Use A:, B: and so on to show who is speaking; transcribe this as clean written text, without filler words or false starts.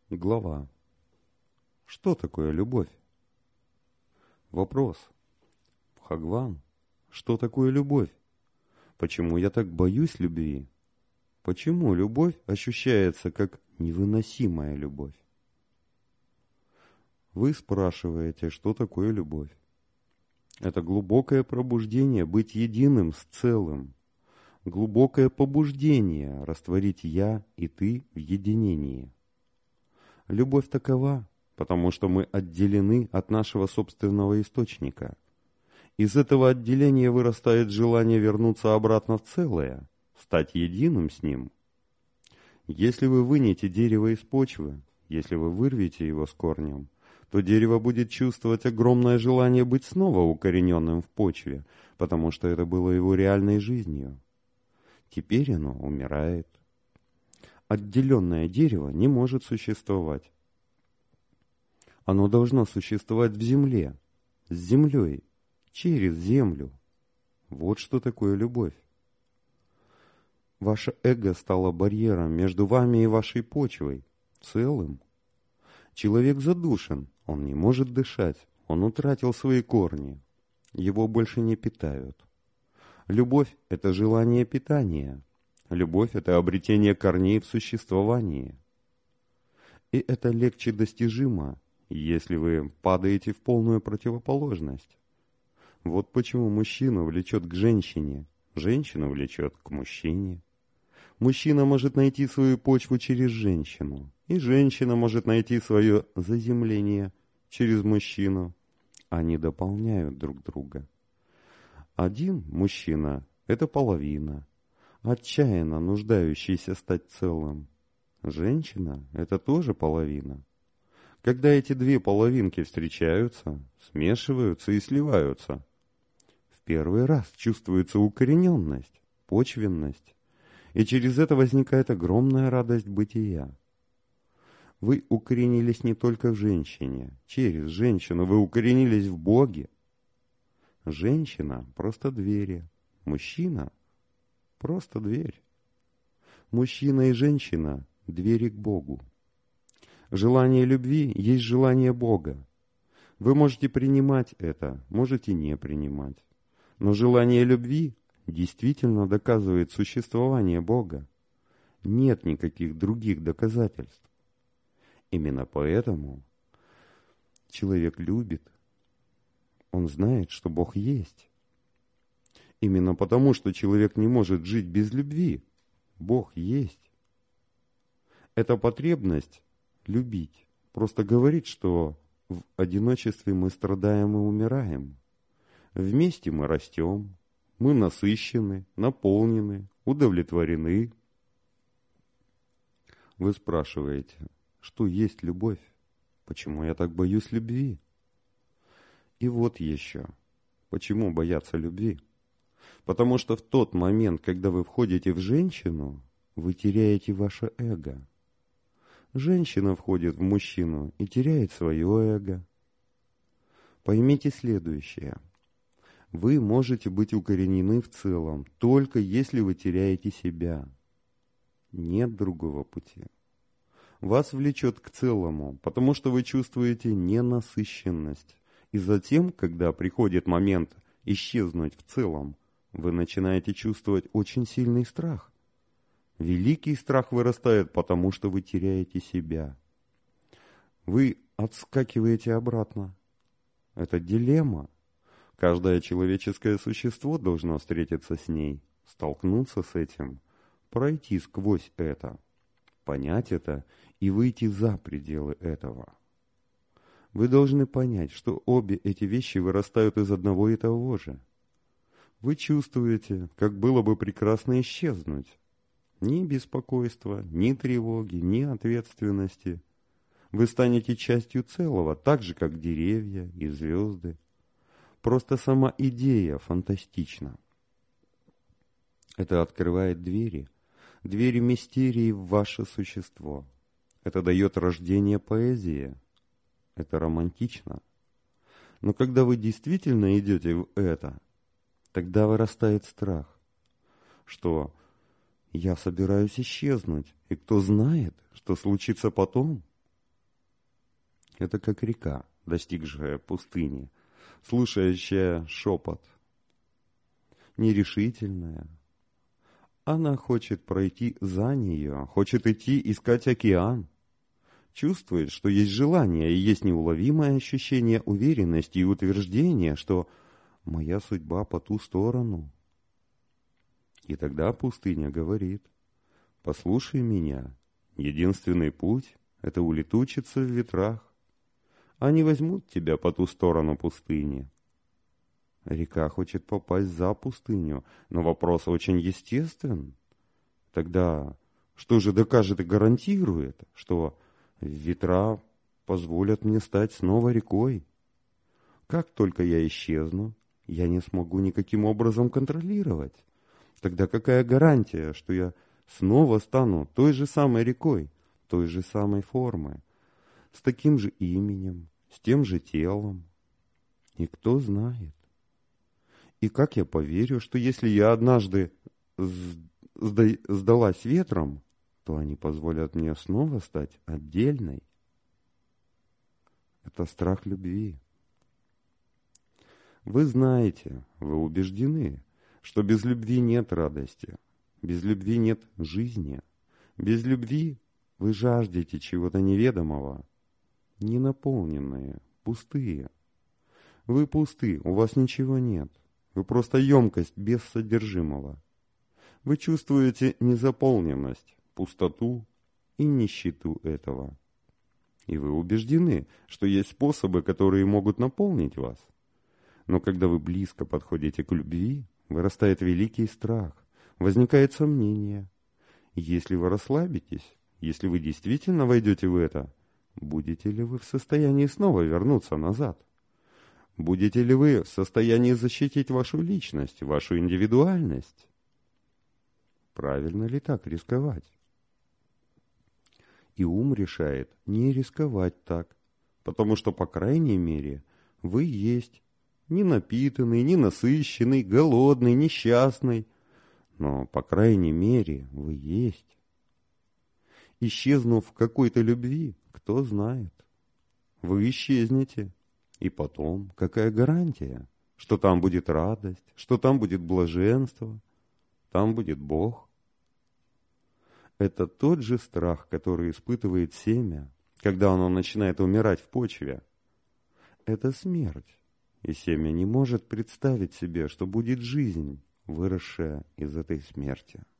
A: Глава. Что такое любовь? Вопрос. Бхагван, что такое любовь? Почему я так боюсь любви? Почему любовь ощущается как невыносимая любовь? Вы спрашиваете, что такое любовь? Это глубокое пробуждение быть единым с целым. Глубокое побуждение растворить «я» и «ты» в единении. Любовь такова, потому что мы отделены от нашего собственного источника. Из этого отделения вырастает желание вернуться обратно в целое, стать единым с ним. Если вы вынете дерево из почвы, если вы вырвете его с корнем, то дерево будет чувствовать огромное желание быть снова укорененным в почве, потому что это было его реальной жизнью. Теперь оно умирает. Отделенное дерево не может существовать. Оно должно существовать в земле, с землей, через землю. Вот что такое любовь. Ваше эго стало барьером между вами и вашей почвой, целым. Человек задушен, он не может дышать, он утратил свои корни, его больше не питают. Любовь – это желание питания. Любовь – это обретение корней в существовании. И это легче достижимо, если вы падаете в полную противоположность. Вот почему мужчину влечет к женщине, женщину влечет к мужчине. Мужчина может найти свою почву через женщину, и женщина может найти свое заземление через мужчину. Они дополняют друг друга. Один мужчина – это половина, отчаянно нуждающийся стать целым. Женщина – это тоже половина. Когда эти две половинки встречаются, смешиваются и сливаются, в первый раз чувствуется укорененность, почвенность, и через это возникает огромная радость бытия. Вы укоренились не только в женщине, через женщину вы укоренились в Боге. Женщина – просто двери, мужчина – просто дверь. Мужчина и женщина – двери к Богу. Желание любви есть желание Бога. Вы можете принимать это, можете не принимать. Но желание любви действительно доказывает существование Бога. Нет никаких других доказательств. Именно поэтому человек любит. Он знает, что Бог есть. Именно потому, что человек не может жить без любви. Бог есть. Эта потребность любить просто говорит, что в одиночестве мы страдаем и умираем. Вместе мы растем, мы насыщены, наполнены, удовлетворены. Вы спрашиваете, что есть любовь? Почему я так боюсь любви? И вот еще. Почему бояться любви? Потому что в тот момент, когда вы входите в женщину, вы теряете ваше эго. Женщина входит в мужчину и теряет свое эго. Поймите следующее. Вы можете быть укоренены в целом, только если вы теряете себя. Нет другого пути. Вас влечет к целому, потому что вы чувствуете ненасыщенность. И затем, когда приходит момент исчезнуть в целом, вы начинаете чувствовать очень сильный страх. Великий страх вырастает, потому что вы теряете себя. Вы отскакиваете обратно. Это дилемма. Каждое человеческое существо должно встретиться с ней, столкнуться с этим, пройти сквозь это, понять это и выйти за пределы этого. Вы должны понять, что обе эти вещи вырастают из одного и того же. Вы чувствуете, как было бы прекрасно исчезнуть. Ни беспокойства, ни тревоги, ни ответственности. Вы станете частью целого, так же, как деревья и звезды. Просто сама идея фантастична. Это открывает двери мистерии в ваше существо. Это дает рождение поэзии. Это романтично. Но когда вы действительно идете в это, тогда вырастает страх, что я собираюсь исчезнуть, и кто знает, что случится потом? Это как река, достигшая пустыни, слушающая шепот, нерешительная. Она хочет пройти за нее, хочет идти искать океан. Чувствует, что есть желание и есть неуловимое ощущение уверенности и утверждения, что моя судьба по ту сторону. И тогда пустыня говорит: послушай меня, единственный путь — это улетучиться в ветрах. Они возьмут тебя по ту сторону пустыни. Река хочет попасть за пустыню, но вопрос очень естествен. Тогда что же докажет и гарантирует, что ветра позволят мне стать снова рекой? Как только я исчезну, я не смогу никаким образом контролировать. Тогда какая гарантия, что я снова стану той же самой рекой, той же самой формы, с таким же именем, с тем же телом? И кто знает? И как я поверю, что если я однажды сдалась ветром, то они позволят мне снова стать отдельной? Это страх любви. Вы знаете, вы убеждены, что без любви нет радости, без любви нет жизни, без любви вы жаждете чего-то неведомого, ненаполненные, пустые. Вы пусты, у вас ничего нет. Вы просто емкость без содержимого. Вы чувствуете незаполненность, пустоту и нищету этого. И вы убеждены, что есть способы, которые могут наполнить вас. Но когда вы близко подходите к любви, вырастает великий страх, возникает сомнение. Если вы расслабитесь, если вы действительно войдете в это, будете ли вы в состоянии снова вернуться назад? Будете ли вы в состоянии защитить вашу личность, вашу индивидуальность? Правильно ли так рисковать? И ум решает не рисковать так, потому что, по крайней мере, вы есть не напитанный, не насыщенный, голодный, несчастный, но, по крайней мере, вы есть. Исчезнув в какой-то любви, кто знает, вы исчезнете. И потом, какая гарантия, что там будет радость, что там будет блаженство, там будет Бог? Это тот же страх, который испытывает семя, когда оно начинает умирать в почве. Это смерть, и семя не может представить себе, что будет жизнь, выросшая из этой смерти.